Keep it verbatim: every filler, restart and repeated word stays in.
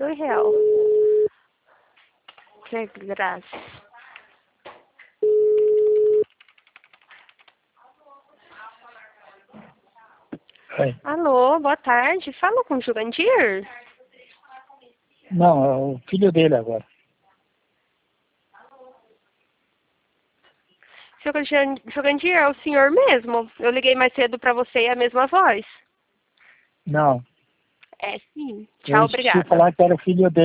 Dois real. Que graça. Oi. Alô, boa tarde. Fala com o Jurandir? Não, é o filho dele agora. Jurandir, é o senhor mesmo? Eu liguei mais cedo pra você e é a mesma voz. Não. É sim. Eu Tchau, esqueci de obrigada. falar que era o filho dele.